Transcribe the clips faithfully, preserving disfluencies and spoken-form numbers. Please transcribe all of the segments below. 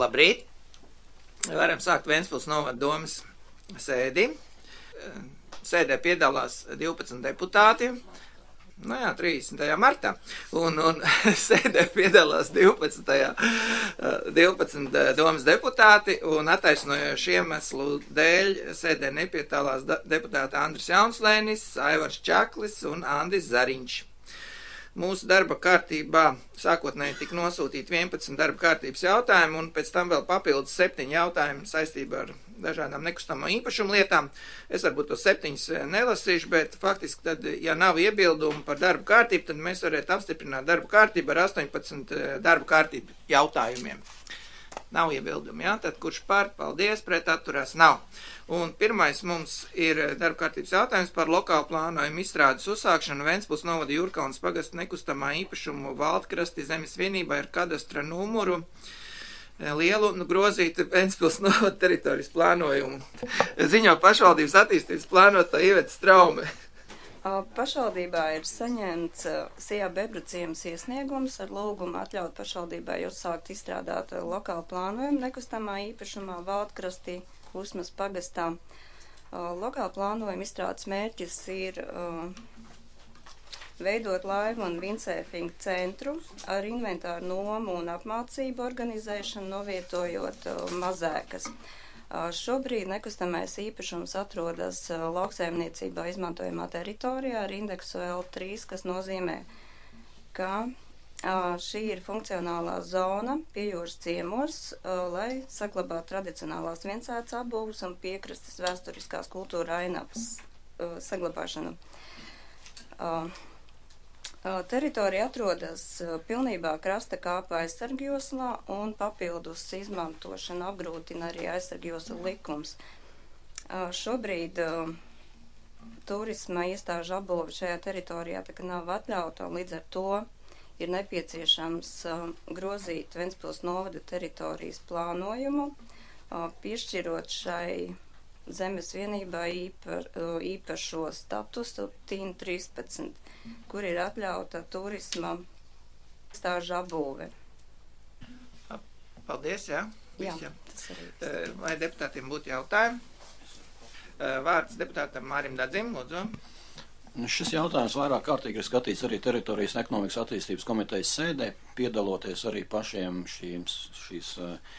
Labrīt! Varam sākt Ventspils novada domes sēdi. Sēdē piedalās divpadsmit deputāti. Nu jā, trīsdesmitajā martā. Un, un sēdē piedalās divpadsmit, divpadsmit domas deputāti. Un attaisnojoši iemeslu dēļ sēdē nepiedalās deputāti Andris Jaunslēnis, Aivars Čaklis un Andis Zariņš. Mūsu darba kārtībā sākotnēji tika nosūtīti vienpadsmit darba kārtības jautājumi, un pēc tam vēl papildus septiņi jautājumi saistībā ar dažādām nekustamo īpašumu lietām. Es varbūt tos septiņus nelasīšu, bet faktiski tad, ja nav iebildumu par darba kārtību, tad mēs varētu apstiprināt darba kārtību ar astoņpadsmit darba kārtību jautājumiem. Nav iebildumi, jā? Tad kurš par, paldies, pret atturās nav. Un pirmais mums ir darba kārtības jautājums par lokālu plānojumu izstrādes uzsākšanu Ventspils novada Jurkalnes pagasta nekustamā īpašumu Valdkrasti zemes vienībā ar kadastra numuru lielu un grozītu Ventspils novada teritorijas plānojumu. Ziņo pašvaldības attīstības plānota Iveta Straume. Pašvaldībā ir saņemts Sijā Bebru ciemas iesniegums ar lūgumu atļaut pašvaldībai uzsākt izstrādāt lokālu plānojumu nekustamā īpašumā Valdkrastī Usmas pagastā. Lokāla plānojuma izstrādes mērķis ir veidot laivu un windsurfingu centru ar inventāru nomu un apmācību organizēšanu, novietojot mazēkas. Šobrīd nekustamais īpašums atrodas lauksaimniecībā izmantojamā teritorijā ar indeksu L trīs, kas nozīmē, ka šī ir funkcionālā zona pie jūras ciemos, lai saglabātu tradicionālās viensētas apbūves un piekrastes vēsturiskās kultūra ainavas saglabāšanu. Teritorija atrodas pilnībā krasta kāpa aizsargjoslā un papildus izmantošanu apgrūtina arī aizsargjosla likums. Šobrīd turisma iestāžu apbūve šajā teritorijā tā kā nav atļauta, un līdz ar to ir nepieciešams grozīt Ventspils novada teritorijas plānojumu, piešķirot šai zemes vienībā īpa, īpašo statusu T I N trīspadsmit, kur ir atļauta turisma stāžu apbūve. Paldies, jā. Jā, jā. tas arī. Vai deputātiem būtu jautājumi? Vārds deputātam Mārim Dadzim, lūdzu. Šis jautājums vairāk kārtīgi ir skatīts arī teritorijas un ekonomikas attīstības komitejas sēdē, piedaloties arī pašiem šīm, šīs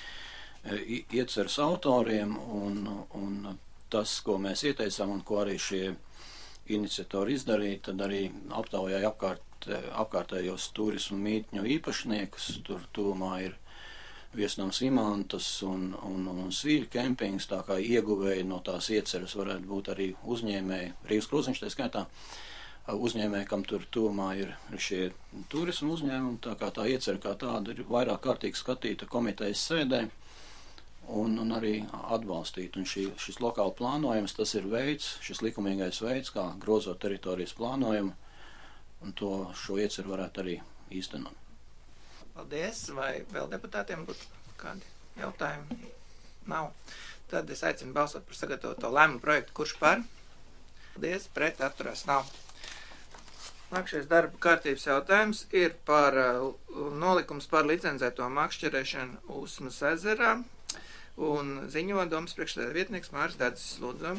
ieceres autoriem, un, un tas, ko mēs ieteicām un ko arī šie iniciatori izdarīja, tad arī aptaujāja apkārt, apkārtējos turismu mītņu īpašniekus. Tur tuvumā ir viesnams Imantas un, un, un Svīļu kempings, tā kā ieguvēji no tās ieceres varētu būt arī uzņēmēji, Rīgas Kruziņš tā skaitā, uzņēmēji, kam tur tuvumā ir šie turismu uzņēmumi, tā kā tā iecere kā tāda ir vairāk kārtīgi skatīta komitejas sēdē. Un, un arī atbalstīt. Un šī, šis lokāla plānojums, tas ir veids, šis likumīgais veids, kā grozot teritorijas plānojumu, un to šo ieceru varētu arī īstenot. Paldies. Vai vēl deputātiem būtu kādi jautājumi? Nav. Tad es aicinu balsot par sagatavoto lēmumu projektu. Kurš par? Paldies. Pret atturās nav. Nākšais darba kārtības jautājums ir par uh, nolikums par licencēto makšķerēšanu Usmas ezerā. Un ziņo domas priekšsēdētāja vietnieks Māris Dadzis, lūdzu.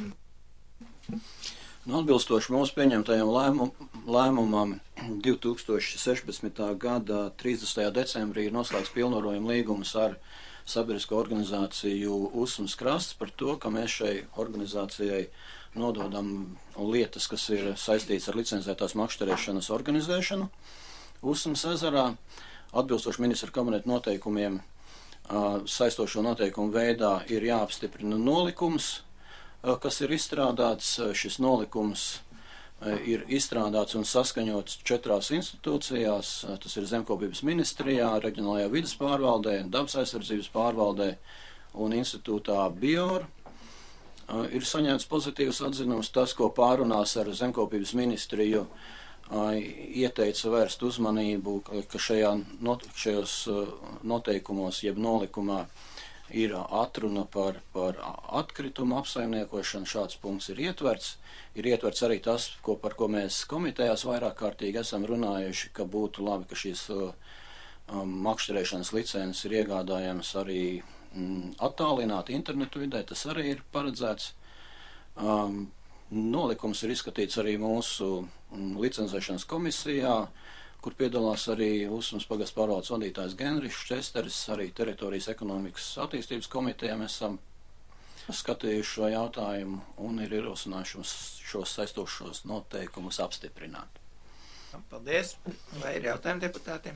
Nu, atbilstoši mūsu pieņemtajam lēmum, lēmumam divi tūkstoši sešpadsmitā gada trīsdesmitajā decembrī ir noslēgts pilnvarojuma līgums ar sabiedrisko organizāciju Usmas krasts par to, ka mēs šai organizācijai nododam lietas, kas ir saistīts ar licencētās makšķerēšanas organizēšanu Usmas ezerā. Atbilstoši ministra kabineta noteikumiem saistošo noteikumu veidā ir jāapstiprina nolikums, kas ir izstrādāts. Šis nolikums ir izstrādāts un saskaņots četrās institūcijās. Tas ir Zemkopības ministrijā, Reģionālajā vides pārvaldē, Dabas aizsardzības pārvaldē un institūtā Bior. Ir saņemts pozitīvs atzinums tas, ko pārunās ar Zemkopības ministriju, ieteica vērst uzmanību, ka šajā not, šajos noteikumos, jeb nolikumā, ir atruna par, par atkritumu apsaimniekošanu. Šāds punkts ir ietverts. Ir ietverts arī tas, ko, par ko mēs komitejās vairāk kārtīgi esam runājuši, ka būtu labi, ka šīs um, makšķerēšanas licences ir iegādājams arī mm, attālināti internetu vidē, tas arī ir paredzēts. Um, nolikums ir izskatīts arī mūsu mm, licencēšanas komisijā, kur piedalās arī Usmas pagasta pārvaldes vadītājs Genrišs Česteris, arī teritorijas ekonomikas attīstības komitejā mēs esam skatījuši šo jautājumu un ir ierosinājuši šos saistošos noteikumus apstiprināt. Paldies. Vai ir jautājumi deputātiem?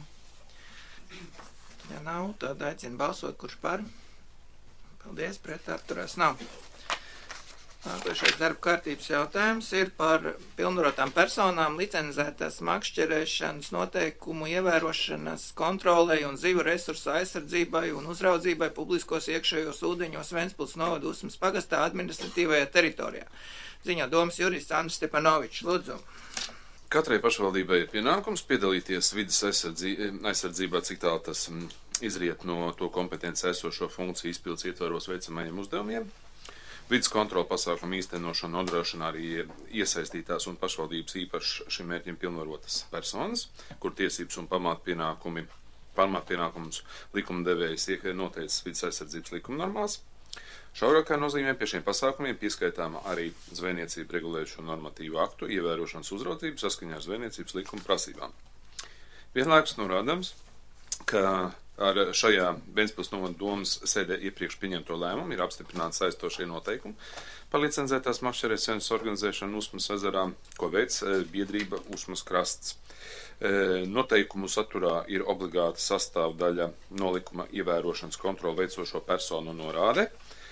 Ja nav, tad aicinu balsot, kurš par. Paldies, pret atturās nav. Nākošais darba kārtības jautājums ir par pilnvarotām personām licencētās makšķerēšanas noteikumu ievērošanas kontrolei un zivu resursu aizsardzībai un uzraudzībai publiskos iekšējos ūdeņos Ventspils novada Usmas pagastā administratīvajā teritorijā. Ziņo domas jurists Andris Stepanovičs. Lūdzu. Katrai pašvaldībai ir pienākums piedalīties vidas aizsardzībā, cik tālu tas izriet no to kompetenci esošo funkciju izpildes ietvaros veicamajiem uzdevumiem. Vides kontrola pasākumu īstenošana nodrošina arī iesaistītās un pašvaldības īpaši šim mērķim pilnvarotas personas, kur tiesības un pamatpienākumi, pamatpienākumus likumdevējs noteicis vides aizsardzības likuma normās. Šaurākā nozīmē pie šiem pasākumiem pieskaitāma arī zvejniecību regulējušo normatīvu aktu ievērošanas uzraudzību saskaņā ar zvejniecības likuma prasībām. Vienlaikus norādams, ka ar šajā Ventspils novada domas sēdē iepriekš pieņemto lēmumu ir apstiprināti saistošie noteikumi par licencētās makšķerēšanas organizēšanu Usmas ezerā, ko veic biedrība Usmas krasts. Noteikumu saturā ir obligāta sastāvdaļa nolikuma ievērošanas kontroli veicošo personu norāde.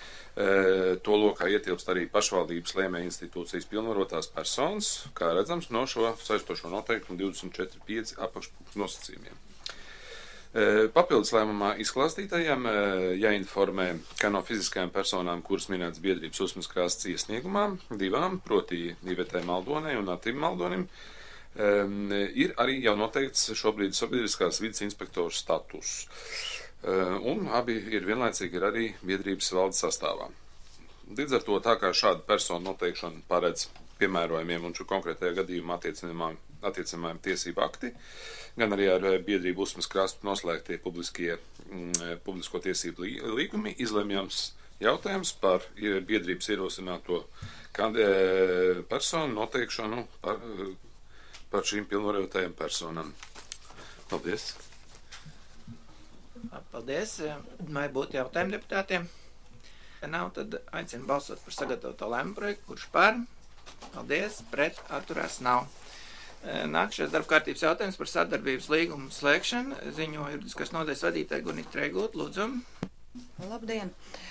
To lokā ietilpst arī pašvaldības lēmēja institūcijas pilnvarotās personas, kā redzams no šo saistošo noteikumu divdesmit četri pieci apakšpunktu nosacījumiem. Papildus lēmumā izklāstītajiem jāinformē, ka no fiziskajām personām, kuras minētas biedrības Usmas krasts iesniegumā, divām, proti Ivetē Maldonei un Atim Maldonim, ir arī jau noteikts šobrīd sabiedriskās vides inspektoru status. Un abi ir vienlaicīgi ir arī biedrības valdes sastāvā. Līdz ar to tā kā šāda persona noteikšana paredz piemērojumiem un šo konkrētajā gadījumā attiecamajiem tiesību akti, gan arī ar biedrību Usmas krastu noslēgtie publiskie, mm, publisko tiesību līgumi, izlemjams jautājums par biedrības ierosināto personu noteikšanu par, par šīm pilnvarotajām personām. Paldies! Paldies! Vai būtu jautājumi deputātiem? Ja nav, tad aicinu balsot par sagatavoto lēmumu projektu, kurš par. Paldies! Pret atturās nav. Nākamais darba kārtības jautājums par sadarbības līgumu slēgšanu. Ziņo juridiskās nodaļas vadītāja Gunita Treigūta. Lūdzu. Labdien!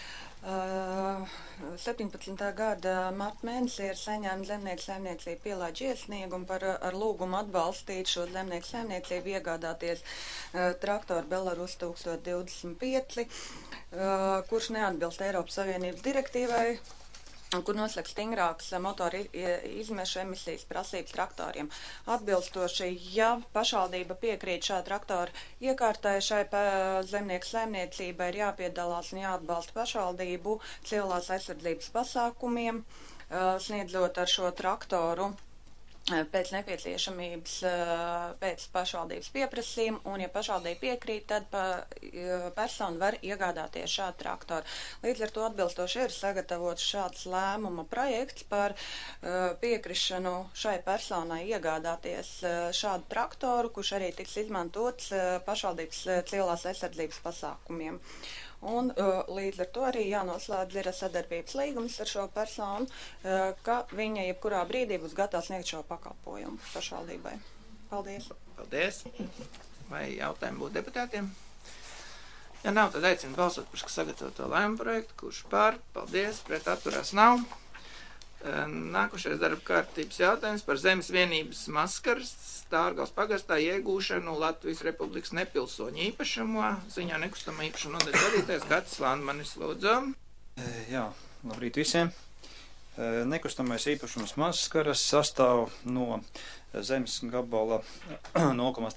Uh, septiņpadsmitā gada marta mēnesī ir saņēma zemnieku saimniecību pielaidu iesniegumu par ar lūgumu atbalstīt šo zemnieku saimniecību iegādāties uh, traktoru Belarus tūkstoš divdesmit pieci, uh, kurš neatbilst Eiropas Savienības direktīvai, kur noslēg stingrākas motoru izmešu emisijas prasības traktoriem. Atbilstoši, ja pašvaldība piekrīt šā traktora iekārtai, šai zemnieku saimniecībai ir jāpiedalās un jāatbalsta pašvaldību civilās aizsardzības pasākumiem, sniedzot ar šo traktoru pēc nepieciešamības, pēc pašvaldības pieprasījuma, un ja pašvaldība piekrīt, tad pa, persona var iegādāties šādu traktoru. Līdz ar to atbilstoši ir sagatavots šāds lēmuma projekts par piekrišanu šai personai iegādāties šādu traktoru, kurš arī tiks izmantots pašvaldības civilās aizsardzības pasākumiem. Un uh, līdz ar to arī jānoslēdz ir sadarbības līgums ar šo personu, uh, ka viņa jebkurā brīdī būs gatava sniegt šo pakalpojumu pašvaldībai. Paldies! Paldies! Vai jautājumi būtu deputātiem? Ja nav, tad aicinu balsot par sagatavoto lēmumu projektu, kurš pār. Paldies! Pret atturās nav. Nākošais darba kārtības jautājums par zemes vienības maskaras Stārgals pagastā iegūšanu Latvijas Republikas nepilsoņu īpašumā. Ziņā nekustamā īpašuma nodaļas vadītājs Gatis Landmanis. Lūdzu. Jā, labrīt visiem. Nekustamais īpašums maskaras sastāv no zemes gabala nulle komats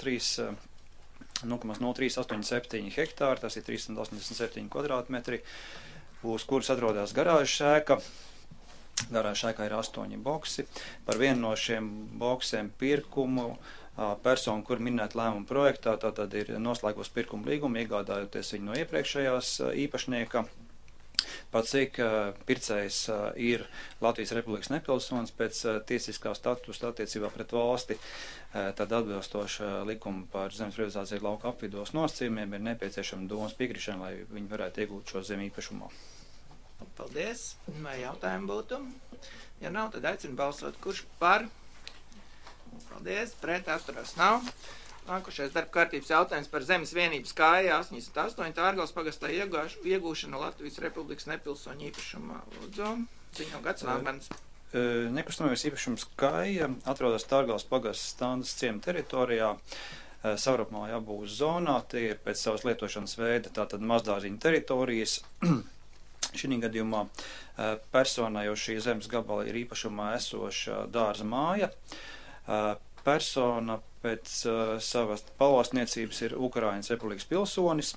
nulle trīs astoņi septiņi hektāri, tas ir trīssimt astoņdesmit septiņi kvadrātmetri, uz kuras atrodas garāžas ēka. Garāžas ēkā ir astoņi boksi. Par vienu no šiem boksiem pirkumu persona, kur minēta lēmuma projektā, tātad ir noslēgos pirkuma līgumu, iegādājoties viņu no iepriekšējās īpašnieka. Pat cik pircējs ir Latvijas Republikas nepilsonis pēc tiesiskā statusa attiecībā pret valsti, tad atbilstoši likuma par zemes privatizāciju lauka apvidos nosacījumiem ir nepieciešama domas piekrišana, lai viņi varētu iegūt šo zemi īpašumā. Paldies. Vai jautājumi būtu? Ja nav, tad aicinu balsot. Kurš par? Paldies. Pret atturās nav. Nākošais darba kārtības jautājums par zemes vienības kāja astoņdesmit astoņi Tārgales pagastā iegāš, iegūšanu Latvijas Republikas nepilsoņu īpašumā. Lūdzu, ziņo Gads Lambens. Nekustamais īpašums kāja atrodas Tārgales pagastas Standas ciema teritorijā, savrapmāja apbūves zonā, tie ir pēc savas lietošanas veida tātad mazdārziņu teritorijas. Šī gadījumā personai jau šī zemes gabala ir īpašumā esoša dārza māja. Persona pēc uh, savas pavalstniecības ir Ukrainas Republikas pilsonis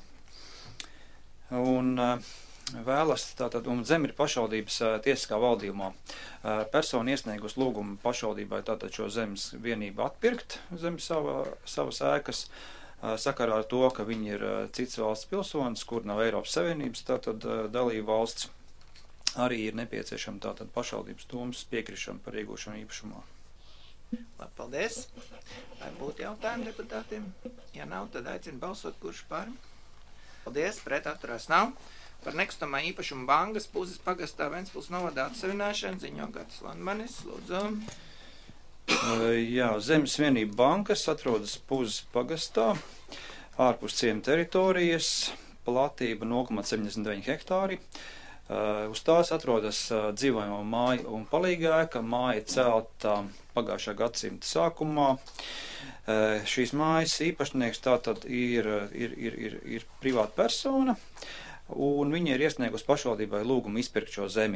un uh, vēlas, tātad, un zem ir pašvaldības uh, tiesiskā valdījumā. Uh, persona iesniegus lūgumu pašvaldībai tātad šo zemes vienību atpirkt zem sava, savas ēkas, uh, sakarā ar to, ka viņi ir uh, cits valsts pilsonis, kur nav Eiropas Savienības, tātad uh, dalība valsts, arī ir nepieciešama tātad pašvaldības domas piekrišana par iegūšanu īpašumā. Labi, paldies. Vai būtu jautājumi deputātiem? Ja nav, tad aicinu balsot, kurš par. Paldies, pret atturās nav. Par nekustamā īpašuma bankas Puzes pagastā Ventspils novadā atsavināšanu ziņo Gatis Landmanis. Lūdzu. Jā, zemes vienība bankas atrodas Puzes pagastā, ārpus ciema teritorijas, platība nulle komats septiņdesmit deviņi hektāri. Uh, uz tās atrodas uh, dzīvojamā māja un palīga ēka. Māja celta pagājušā gadsimta sākumā. Uh, šīs mājas īpašnieks tātad ir, ir, ir, ir, ir privāta persona, un viņa ir iesniegusi pašvaldībai lūgumu izpirkt šo zemi.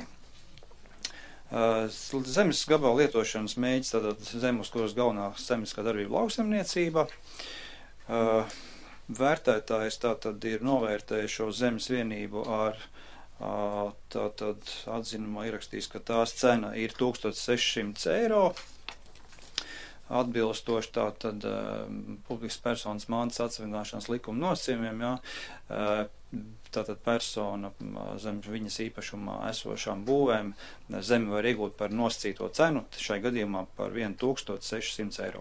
Uh, zemes gabala lietošanas mēģis, tātad zem, uz kuras galvenā zemiskā darbība lauksaimniecība. Uh, vērtētājs tātad ir novērtējis šo zemes vienību ar tātad atzinumā ierakstīs, ka tās cena ir tūkstoš sešsimt eiro, atbilstoši tātad publikas personas mantas atsavināšanas likuma nosacījumiem, jā, tātad persona zem viņas īpašumā esošām būvēm zemi var iegūt par nosacīto cenu, šai gadījumā par tūkstoš sešsimt eiro.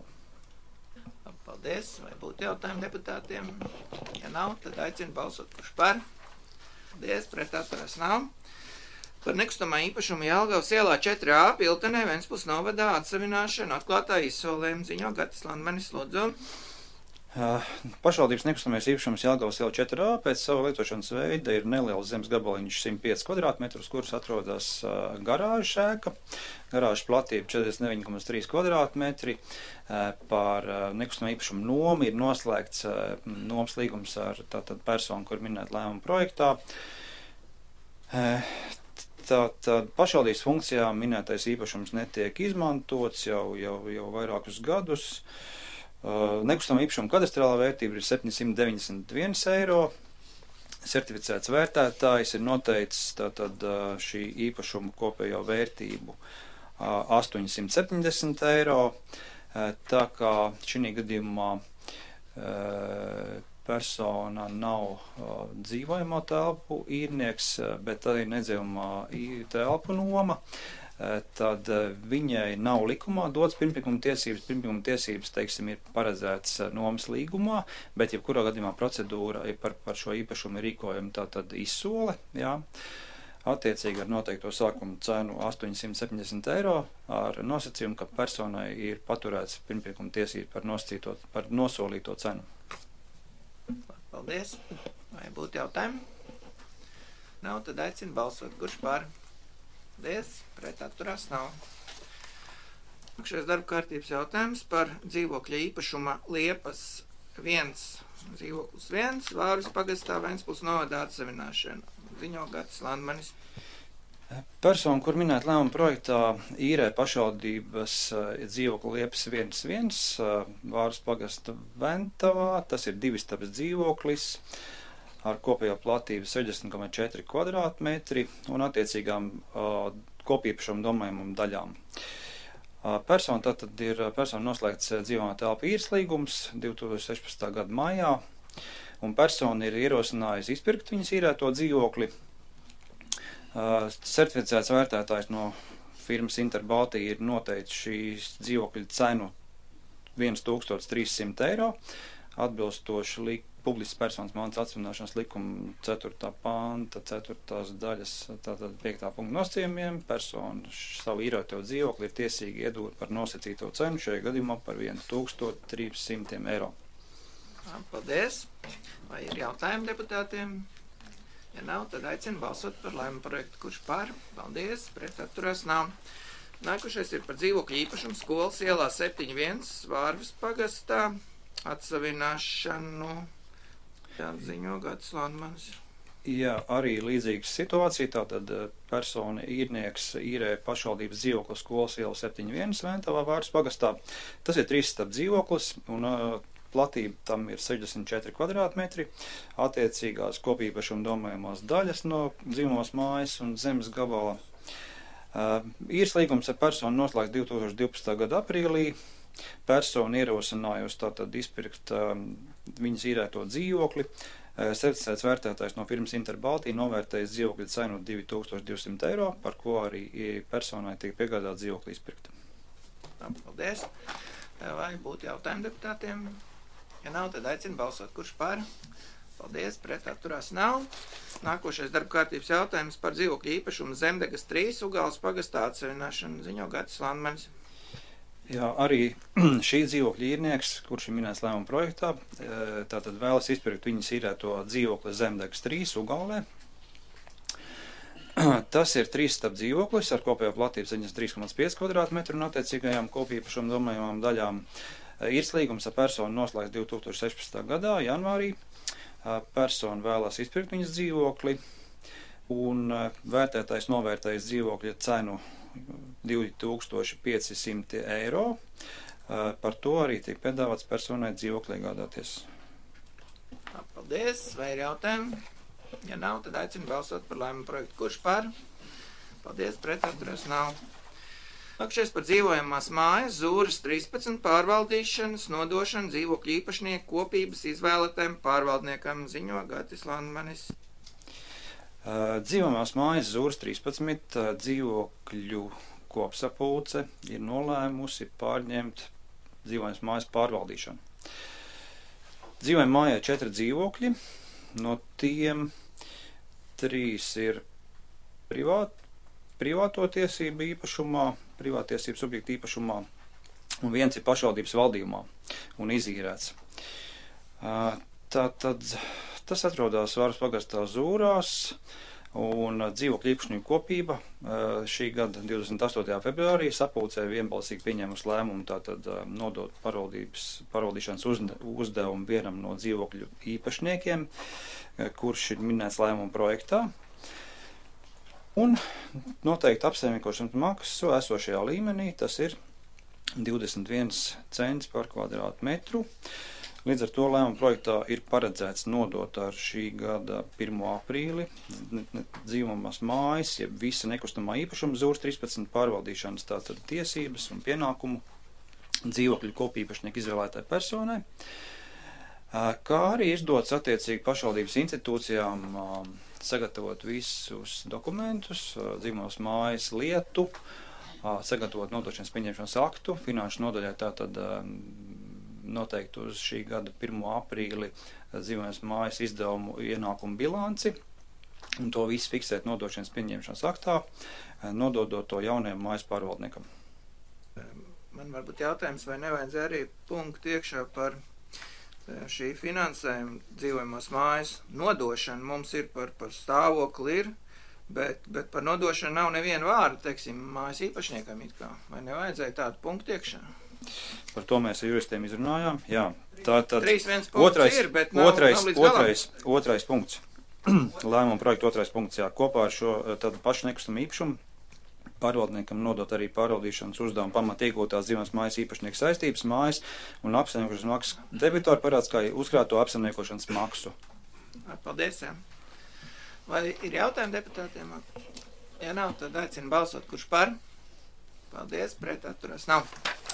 Paldies. Vai būtu jautājumi deputātiem? Ja nav, tad aicinu balsot, kurš par. Paldies, pret atturās nav. Par nekustamā īpašumu Jelgavas ielā četri A Piltenē Ventspils novadā atsavināšanu atklātā izsolēm ziņo Gatis Landmanis. Lūdzu. Uh, pašvaldības nekustamais īpašums Jelgavas iela četri A pēc sava lietošanas veida ir neliels zemes gabaliņš simt pieci kvadrātmetrus, kuras atrodas uh, garāžas ēka. Garāžas platība četrdesmit deviņi komats trīs kvadrātmetri. Uh, par uh, nekustamā īpašumu nomu ir noslēgts uh, nomas līgums ar tātad personu, kur minēt lēmuma projektā. Uh, Tātad pašvaldības funkcijā minētais īpašums netiek izmantots jau, jau, jau vairākus gadus. Uh, nekustamā īpašuma kadastrālā vērtība ir septiņsimt deviņdesmit viens eiro. Certificēts vērtētājs ir noteicis tātad uh, šī īpašuma kopējo vērtību uh, astoņsimt septiņdesmit eiro. Uh, tā kā šī gadījumā uh, persona nav uh, dzīvojamo telpu īrnieks, uh, bet arī nedzīvojamā telpu noma. Tad viņai nav likumā dots pirmpirkuma tiesības. Pirmpirkuma tiesības, teiksim, ir paredzēts nomas līgumā, bet jebkurā gadījumā procedūra par, par šo īpašumu ir rīkojama tātad izsole, jā. Attiecīgi ar noteikto sākumu cenu astoņsimt septiņdesmit eiro ar nosacījumu, ka personai ir paturēts pirmpirkuma tiesības par, noscīto, par nosolīto cenu. Paldies. Vai būtu jautājumi? Nav, tad aicinu balsot. Kurš par? Paldies, pret atturās nav. Šais darba kārtības jautājums par dzīvokļa īpašuma Liepas viens, dzīvoklis viens, Vārus pagastā Ventspils novadā atsavināšanu. Ziņo Gatis Landmanis. Persona, kur minēt lēmuma projektā, īrē pašvaldības dzīvokli Liepas viens viens, Vārus pagasta Ventavā, tas ir divistabas dzīvoklis ar kopējo platību sešdesmit komats četri kvadrātmetri un attiecīgām uh, kopīpašam domājumam daļām. Persona tātad ir persona noslēgts dzīvojamā telpa īres līgums divi tūkstoši sešpadsmitā gada maijā, un persona ir ierosinājusi izpirkt viņas īrēto dzīvokli. Certificēts vērtētājs no firmas Interbaltija ir noteicis šīs dzīvokļa cenu tūkstoš trīssimti eiro, atbilstoši lik, publiskas personas mantas atsvināšanas likuma ceturtā panta, ceturtās daļas, tātad piektā punkta nosacījumiem. Persona savu īrēto dzīvokli ir tiesīgi iedot par nosacīto cenu, šajā gadījumā par tūkstoš trīssimti eiro. Paldies! Vai ir jautājumi deputātiem? Ja nav, tad aicinu balsot par lēmumu projektu. Kurš par? Paldies! Pret atturās nav. Nākošais ir par dzīvokļu īpašumu skolas ielā septiņi viens Vārves pagastā. Atsavināšanu. Jā, ziņo Gatis Landmanis. Jā, arī līdzīga situācija. Tātad persona īrnieks īrē pašvaldības dzīvokli skolas iela septiņi viens Ventavā Vārves pagastā. Tas ir trīs stāv dzīvoklis, un uh, platība tam ir sešdesmit četri kvadrātmetri. Attiecīgās kopīpašuma domājumās daļas no dzīvojamās mājas un zemes gabala. Uh, īres līgums ar personu noslēgts divi tūkstoši divpadsmitā gada aprīlī. Persona ierosinājusi tātad izpirkt um, viņas īrēto dzīvokli. Uh, certificēts vērtētājs no firmas Interbaltija novērtējis dzīvokļa cenu divi tūkstoši divsimt eiro, par ko arī personai tiek piegādāt dzīvokli izpirkt. Paldies. Vai būtu jautājumi deputātiem? Ja nav, tad aicinu balsot. Kurš par? Paldies. Pret atturās nav. Nākošais darba kārtības jautājums par dzīvokļu īpašumu Zemdegas trīs Ugāles pagastā atsavināšanu. Ziņo Gatis Landmanis. Jā, arī šī dzīvokļa īrnieks, kurš ir minēts lēmuma projektā, tātad vēlas izpirkt viņas īrēto dzīvokli Zemdegas trīs Ugālē. Tas ir trīs stāv dzīvoklis ar kopējo platību septiņdesmit trīs komats pieci kvadrātmetru un attiecīgajām kopīpašuma domājumām daļām. Īres līgums ar personu noslēgts divi tūkstoši sešpadsmitā gadā, janvārī. Persona vēlās izpirkt viņas dzīvokli, un vērtētājs novērtējis dzīvokļa cenu divi tūkstoši piecsimt eiro. Par to arī tiek piedāvāts personai dzīvokli iegādāties. Paldies. Vai ir jautājumi? Ja nav, tad aicinu balsot par lēmumu projektu. Kurš par? Paldies. Pret atturās nav. Nākošais par dzīvojamās mājas Zūras trīspadsmit pārvaldīšanas nodošanu dzīvokļu īpašnieku kopības izvēlētājiem pārvaldniekam. Ziņo Gatis Landmanis. Uh, dzīvojamās mājas Zūras trīspadsmit uh, dzīvokļu kopsapulce ir nolēmusi pārņemt dzīvojamās mājas pārvaldīšanu. Dzīvojamā mājā četri dzīvokļi, no tiem trīs ir privāt, privāto tiesību īpašumā, privātiesību subjektu īpašumā, un viens ir pašvaldības valdījumā un izīrēts. Uh, Tātad tas atrodas Vārves pagastā Zūrās, un dzīvokļu īpašnieku kopība šī gada divdesmit astotajā februārī sapulcē vienbalsīgi pieņēmusi lēmumu tātad nodot pārvaldīšanas uzdevumu vienam no dzīvokļu īpašniekiem, kurš ir minēts lēmuma projektā, un noteikti apsaimniekošanas maksu esošajā līmenī, tas ir divdesmit viens cents par kvadrātmetru. Līdz ar to lēmuma projektā ir paredzēts nodot ar šī gada pirmo aprīli dzīvojamās mājas, jeb visa nekustamā īpašuma Zūras trīspadsmit pārvaldīšanas tātad tiesības un pienākumu dzīvokļu kopīpašnieku izvēlētāji personai, kā arī izdots attiecīgi pašvaldības institūcijām sagatavot visus dokumentus, dzīvojamās mājas lietu, sagatavot nodošanas pieņemšanas aktu, finanšu nodaļai tātad noteikti uz šī gada pirmo aprīli dzīvojamās mājas izdevumu ienākumu bilanci, un to visu fiksēt nodošanas pieņemšanas aktā, nododot to jaunajam mājas pārvaldniekam. Man varbūt jautājums, vai nevajadzēja arī punktu iekšā par šī finansējuma dzīvojamās mājas nodošanu. Mums ir par, par stāvokli ir, bet, bet par nodošanu nav neviena vārda, teiksim, mājas īpašniekam it kā. Vai nevajadzēja tādu punktu iekšā? Par to mēs ar juristiem izrunājām. Jā, tā tad otrais, ir, bet nav, otrais, nav otrais, otrais punkts. Lēmuma projekta otrais punkts, jā, kopā ar šo tādu pašu nekustamu īpašumu pārvaldniekam nodot arī pārvaldīšanas uzdevumu pamat iegūtās dzīvojamās mājas īpašnieku saistības, mājas un apsaimniekošanas maksas debitori parāds, kā uzkrāto apsaimniekošanas maksu. Paldies, jā. Vai ir jautājumi deputātiem? Ja nav, tad aicinu balsot, kurš par? Paldies, pret atturās nav.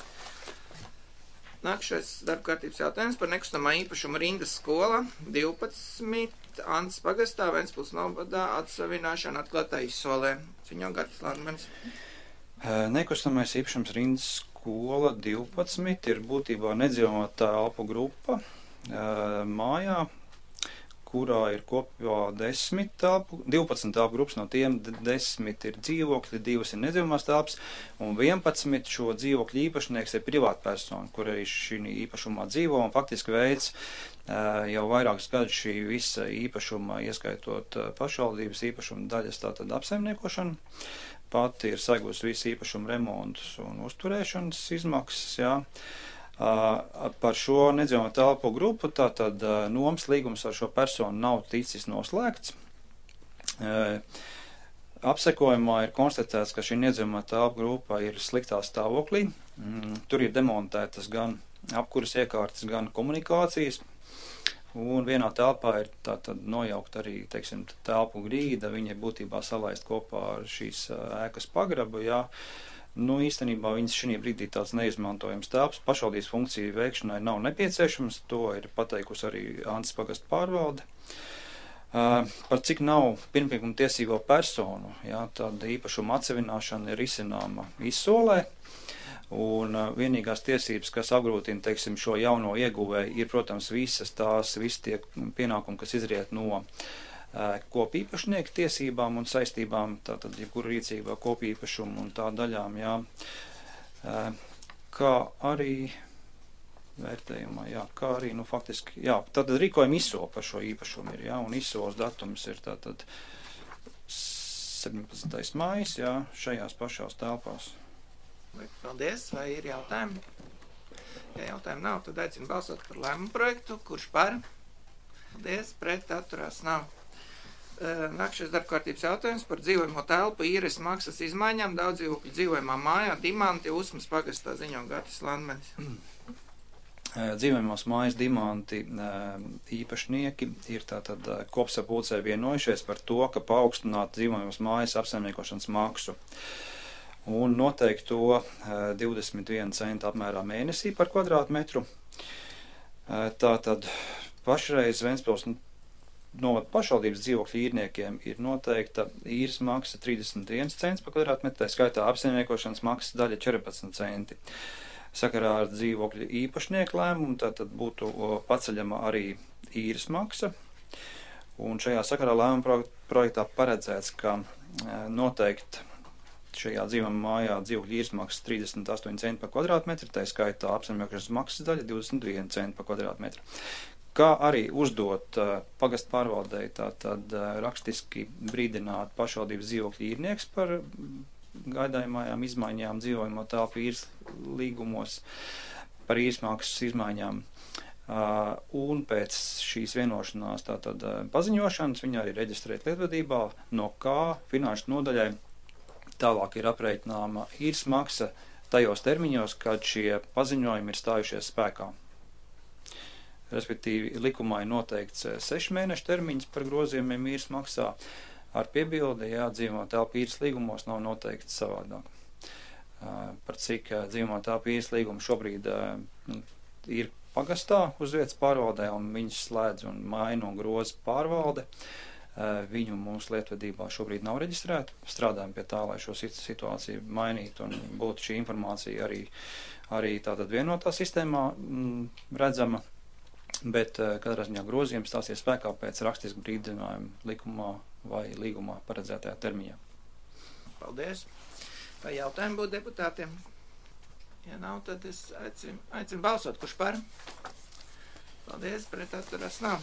Nākšais darba kārtības jautājums par nekustamā īpašuma Rindas skola divpadsmit Antas pagastā Ventspils novadā atsavināšana atklātā izsolē. Ziņo Gatis Landmanis. Nekustamais īpašums Rindas skola divpadsmit ir būtībā nedzīvojamā telpu grupa mājā, kurā ir kopā desmit telpu, divpadsmit telpu grupas, no tiem desmit ir dzīvokļi, divas ir nedzīvojamās telpas, un vienpadsmit šo dzīvokļu īpašnieks ir privātpersona, kur arī šī īpašumā dzīvo, un faktiski veids jau vairākus gadus šī visa īpašuma, ieskaitot pašvaldības īpašuma daļas, tātad apsaimniekošana. Pati ir sagusi visu īpašumu remontus un uzturēšanas izmaksas, jā. Par šo nedzīvojamo telpu grupu, tātad nomas līgums ar šo personu nav ticis noslēgts. Apsekojumā ir konstatēts, ka šī nedzīvojamā telpu grupa ir sliktā stāvoklī. Tur ir demontētas gan apkuras iekārtas, gan komunikācijas. Un vienā telpā ir tātad nojaukt arī, teiksim, telpu grīda, viņa ir būtībā salaist kopā ar šīs ēkas pagrabu, jā. Nu, īstenībā viņas šī brīdī tāds neizmantojams telpas pašvaldības funkciju veikšanai nav nepieciešams, to ir pateikusi arī Antas pagasta pārvalde. Uh, par cik nav pirmpiekuma tiesīgo personu, jā, tad īpašuma atsevināšana ir izcināma izsolē, un uh, vienīgās tiesības, kas apgrūtina, teiksim, šo jauno ieguvēju, ir, protams, visas tās, visi tie pienākumi, kas izriet no kopīpašnieku tiesībām un saistībām, tātad jebkura rīcībā kopīpašumu un tā daļām, jā, kā arī vērtējumā, jā, kā arī, nu, faktiski, jā, tātad rīkojumi izsola par šo īpašumu ir, jā, un izsolas datums ir tātad septiņpadsmitais maijs, jā, šajās pašās telpās. Paldies, vai ir jautājumi? Ja jautājumi nav, tad aicinu balsot par lēmumu projektu, kurš par? Paldies, pret atturās nav. Nākšais darbkārtības jautājums par dzīvojamo telpu īres maksas izmaiņām daudzdzīvokļu dzīvojamā mājā Dimanti Usmas pagastā, ziņo Gatis Landmanis. Dzīvojamās mājas Dimanti īpašnieki ir tātad kopsapulcē vienojušies par to, ka paaugstināt dzīvojamās mājas apsaimniekošanas maksu un noteikti to divdesmit vienu centu apmērā mēnesī par kvadrātmetru. Tātad pašreiz Ventspils novada pašvaldības dzīvokļu īrniekiem ir noteikta īres maksa trīsdesmit viens cents par kvadrātmetru, tā skaitā apsaimniekošanas maksas daļa četrpadsmit centi. Sakarā ar dzīvokļu īpašnieku lēmumu tātad būtu paceļama arī īres maksa, un šajā sakarā lēmuma projektā paredzēts, ka noteikti šajā dzīvojamā mājā dzīvokļu īres maksas trīsdesmit astoņi centi par kvadrātmetru, tā skaitā apsaimniekošanas maksas daļa divdesmit viens cents par kvadrātmetru. Kā arī uzdot uh, pagastu pārvaldei, tātad uh, rakstiski brīdināt pašvaldības dzīvokļu īrnieks par gaidājumajām izmaiņām dzīvojamo telpu īres līgumos, par īres maksas izmaiņām. Uh, un pēc šīs vienošanās tātad uh, paziņošanas viņa arī reģistrēt lietvedībā, no kā finanšu nodaļai tālāk ir aprēķināma īres maksa tajos termiņos, kad šie paziņojumi ir stājušies spēkā. Respektīvi, likumā ir noteikts sešu mēnešu termiņš par grozījumiem īres maksā, ar piebildi, jā, dzīvojamā telpu īres līgumos nav noteikts savādāk. Par cik dzīvojamā telpu īres līgumu šobrīd ir pagastā uz vietas pārvaldē, un viņus slēdz un maina un groza pārvalde. Viņu mūsu lietvedībā šobrīd nav reģistrēta. Strādājam pie tā, lai šo situāciju mainītu un būtu šī informācija arī, arī tātad vienotā sistēmā m, redzama. Bet katrā ziņā grozījums stāsies spēkā pēc rakstisku brīdinājuma likumā vai līgumā paredzētajā termiņā. Paldies. Vai jautājumi būtu deputātiem? Ja nav, tad es aicinu, aicinu balsot, kurš par? Paldies, pret atturās nav.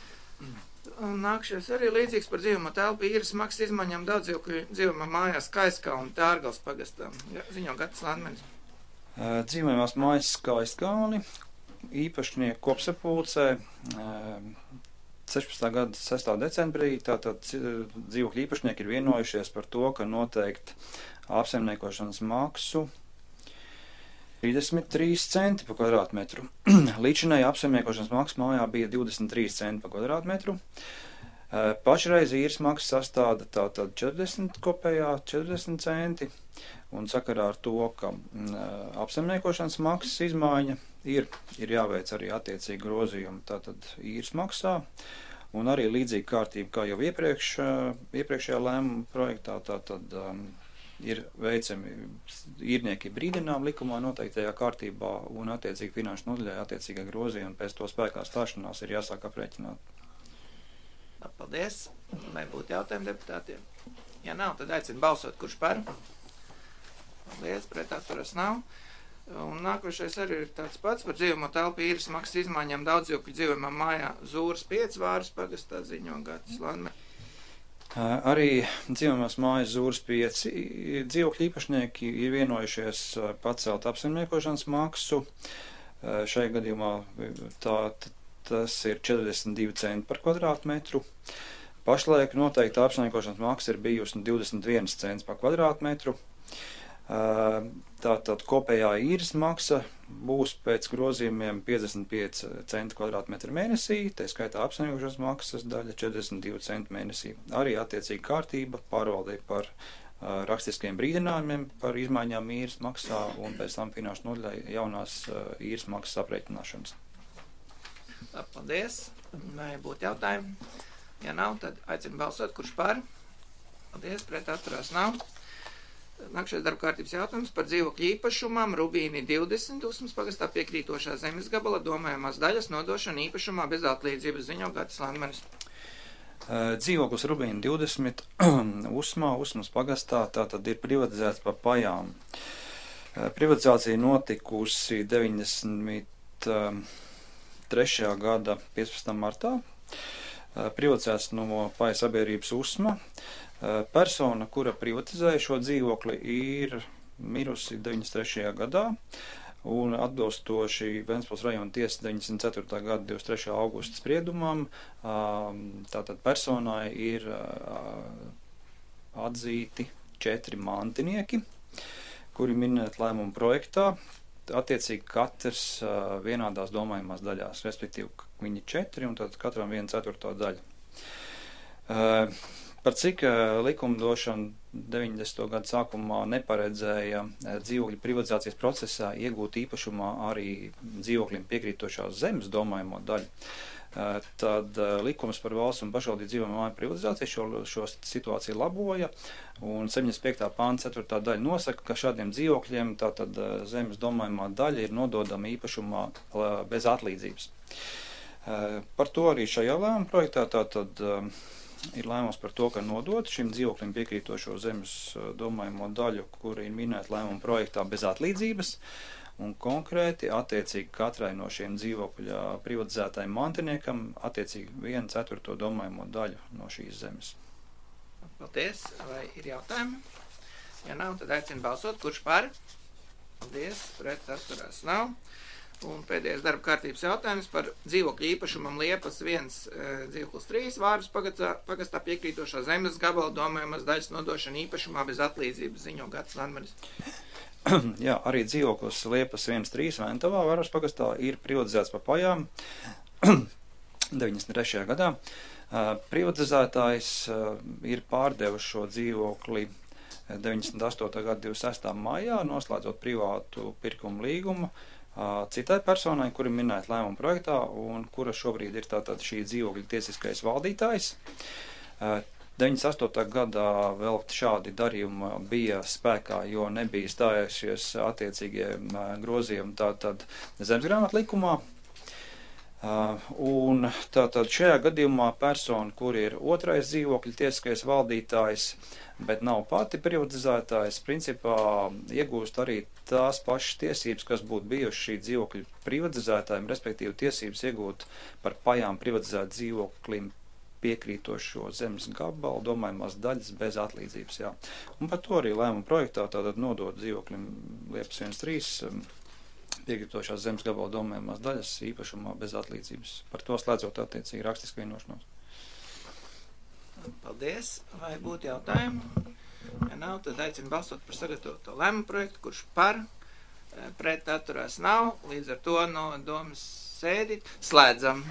Un nākšies arī līdzīgs par dzīvojamo telpu īres maksas izmaiņām daudzdzīvokļu dzīvojamā mājās Skaistkalna Tārgals pagastā. Ziņo Gatis Landmanis. Dzīvojamās mājas Skaistkalni īpašnieku kopsapulcē sešpadsmitā gada sestā decembrī tātad dzīvokļu īpašnieki ir vienojušies par to, ka noteikti apsaimniekošanas maksu trīsdesmit trīs centi par kvadrātmetru. Līdzinēja apsaimniekošanas maksa mājā bija divdesmit trīs centi par kvadrātmetru. Pašreiz īres maksa sastāda tātad četrdesmit kopējā, četrdesmit centi, un sakarā ar to, ka m, apsaimniekošanas maksas izmaiņa ir, ir jāveic arī attiecīgi grozījumi tātad īres maksā, un arī līdzīga kārtība kā jau iepriekš, iepriekšējā lēmuma projektā, tātad um, ir veicami īrnieki brīdinām likumā noteiktajā kārtībā, un attiecīgi finanšu nodaļai attiecīgā grozījuma pēc to spēkā stāšanās ir jāsāk aprēķināt. Paldies. Vai būtu jautājumi deputātiem? Ja nav, tad aicinu balsot, kurš par. Paldies, pret atturas nav. Un nākošais arī ir tāds pats par dzīvojamo telpu īres maksas izmaiņām daudzdzīvokļu dzīvojamā mājā Zūras pieci Vāras pagastā ziņo Gatis Landme. Arī dzīvojamās mājas Zūras pieci dzīvokļu īpašnieki ir vienojušies pacelt apsaimniekošanas maksu. Šajā gadījumā tā, tas ir četrdesmit divi centi par kvadrātmetru. Pašlaik noteikta apsaimniekošanas maksa ir bijusi divdesmit viens cents par kvadrātmetru. Tātad kopējā īres maksa būs pēc grozījumiem piecdesmit pieci centi kvadrātmetru mēnesī, tā skaitā apsaimniekošanas maksas daļa četrdesmit divi centi mēnesī. Arī attiecīgi kārtība pārvaldīja par uh, rakstiskiem brīdinājumiem par izmaiņām īres maksā un pēc tam finanšu nodaļai jaunās uh, īres maksas aprēķināšanas. Paldies. Vai būtu jautājumi? Ja nav, tad aicinu balsot, kurš par. Paldies, pret atturās nav. Nākšais darba kārtības jautājums par dzīvokļu īpašumām Rubīni divdesmit Usmas pagastā piekrītošā zemes gabala domājamās daļas nodošana īpašumā bez atlīdzības ziņo Gatis Landmanis. Dzīvoklis Rubīni divdesmit Usmā, Usmas pagastā, tātad ir privatizēts pa pajām. Privatizācija notikusi deviņdesmit trešajā gada piecpadsmitā martā. Privatizēts no paja sabiedrības Usma. Persona, kura privatizēja šo dzīvokli, ir mirusi deviņdesmit trešajā gadā, un atbilstoši Ventspils rajona tiesas deviņdesmit ceturtā gada divdesmit trešā augusta spriedumam, tātad personai ir atzīti četri mantinieki, kuri minēti lēmuma projektā, attiecīgi katrs vienādās domājumās daļās, respektīvi viņi četri, un tad katram viena ceturtā daļa. Par cik likumdošana deviņdesmito gadu sākumā neparedzēja dzīvokļu privatizācijas procesā iegūt īpašumā arī dzīvokļiem piekrītošās zemes domājamo daļu, tad likums par valsts un pašvaldību dzīvojamo māju privatizāciju šo, šo situāciju laboja, un septiņdesmit piektā panta ceturtā daļa nosaka, ka šādiem dzīvokļiem tātad zemes domājumā daļa ir nododama īpašumā bez atlīdzības. Par to arī šajā lēmuma projektā tātad ir lēmums par to, ka nodot šim dzīvoklim piekrītošo zemes domājamo daļu, kura ir minēta lēmuma projektā bez atlīdzības, un konkrēti attiecīgi katrai no šiem dzīvokļa privatizētajiem mantiniekam attiecīgi viena ceturto domājamo daļu no šīs zemes. Paldies. Vai ir jautājumi? Ja nav, tad aicinu balsot, kurš par. Paldies. Pret atturās nav. Un pēdējais darba kārtības jautājums par dzīvokļu īpašumam Liepas viens dzīvoklis trīs Vāras pagastā piekrītošā zemes gabala domājamas daļas nodošana īpašumā bez atlīdzības ziņo Gatis Landmanis. Jā, arī dzīvoklis Liepas viens trīs Ventavā Vāras pagastā ir privatizēts pa pajām deviņdesmit trešajā gadā. Privatizētājs ir pārdevis šo dzīvokli deviņdesmit astotā gada divdesmit sestā maijā, noslēdzot privātu pirkumu līgumu citai personai, kuri minēta lēmuma projektā un kura šobrīd ir tātad šī dzīvokļa tiesiskais valdītājs. deviņdesmit astotā gadā vēl šādi darījumi bija spēkā, jo nebija stājušies attiecīgie grozījumi tātad zemesgrāmatu likumā. Un tātad šajā gadījumā persona, kur ir otrais dzīvokļa tiesiskais valdītājs, bet nav pati privatizētājs, principā iegūst arī tās pašas tiesības, kas būtu bijušas šī dzīvokļa privatizētājiem, respektīvi tiesības iegūt par pajām privatizēt dzīvoklim piekrītošo zemes gabalu, domājumās daļas bez atlīdzības. Jā. Un par to arī lēmuma projektā tātad nodot dzīvoklim Liepas viens trīs piekrītošās zemes gabala domājumās daļas īpašumā bez atlīdzības. Par to slēdzot attiecīgi rakstisku vienošanos. Paldies. Vai būtu jautājumi? Ja nav, tad aicinu balsot par sagatavoto lēmumu projektu, kurš par, pret atturās nav. Līdz ar to no domas sēdi slēdzam.